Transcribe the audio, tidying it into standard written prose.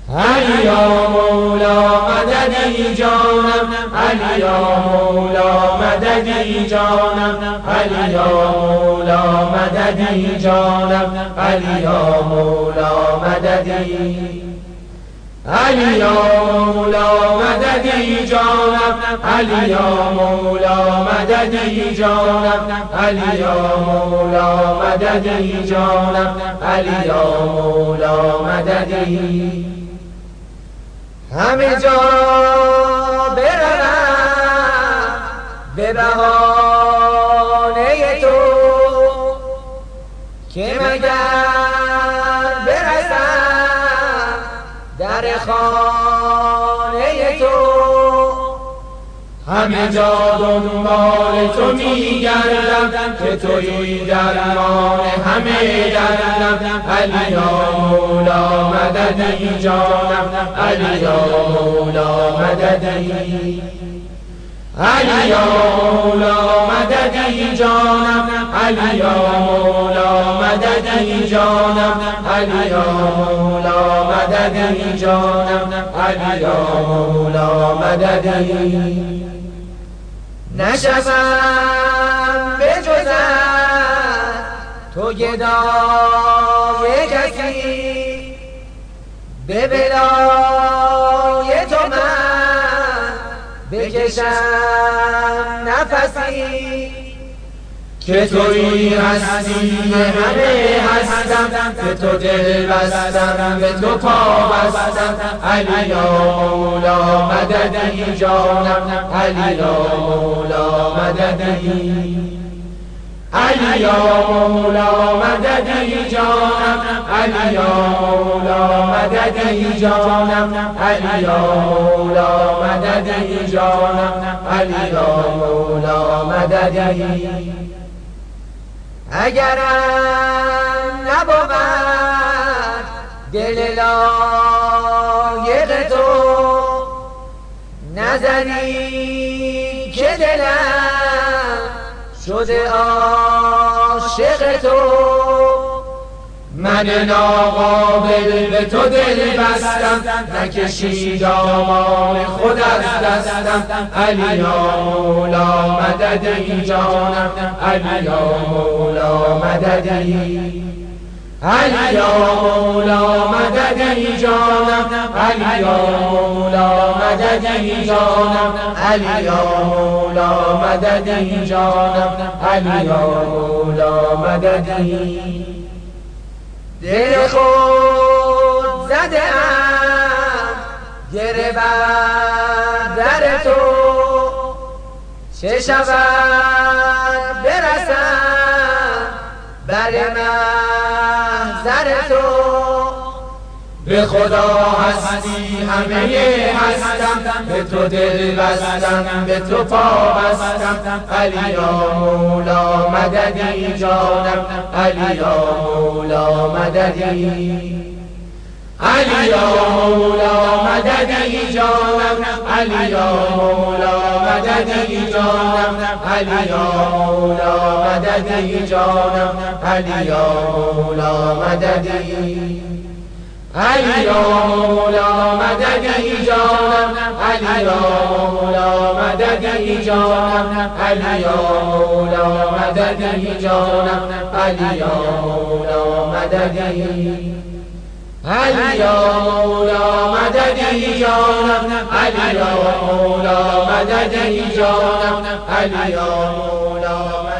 علی یا مولا مددی جانم، علی یا مولا مددی جانم، علی یا مولا مددی جانم، علی یا مولا مددی، علی یا مولا مددی جانم، علی یا مولا مددی جانم، علی یا مولا مددی جانم، علی یا مولا مددی. همه جا بروم به بهانه تو، که مگر برسم در خانه تو. همه جا دنبال تو میگردم که تویی درمان همه دردم. علی یا مولا مددی جانم، علی یا مولا مددی، علی یا مولا مددی جانم، علی یا مولا مددی جانم، علی یا مولا مددی جانم، علی یا مولا مددی. نشوم به جز تو گدای کسی، به بلای تو من بکشم نفسی. که تویی هستی همه هستم، به تو دل بستم، به تو پا بستم. علی یا مولا مددی جانم، علی یا مولا مددی، علی یا مولا مددی جانم، علی یا مولا مددی جانم، علی یا مولا مددی جانم، علی یا مولا مددی. اگرم نبود دل لایق تو، نظری که دلم شده عاشق تو. من ناقابل به تو دل بستم، نکشی دامان خود از دستم. علی یا مولا مددی جانم، علی یا مولا مددی، علی یا مولا مددی جانم، علی یا مولا مددی جانم، علی یا مولا مددی جانم، علی یا مولا مددی. دل خود زده ام گره بر در تو، چه شود برسم بر محضر تو. به خدا هستی همه هستم، به تو دل بستم، به تو پا بستم. علی یا مولا مددی جانم، علی یا مولا مددی، علی یا مولا مددی جانم، علی یا مولا مددی جانم، علی یا مولا مددی جانم، علی یا مولا مددی، علی یا مولا مددی جانم، علی یا مولا مددی جانم، علی یا مولا مددی جانم، علی یا مولا مددی، علی یا مولا مددی جانم، علی یا مولا مددی جانم، علی یا مولا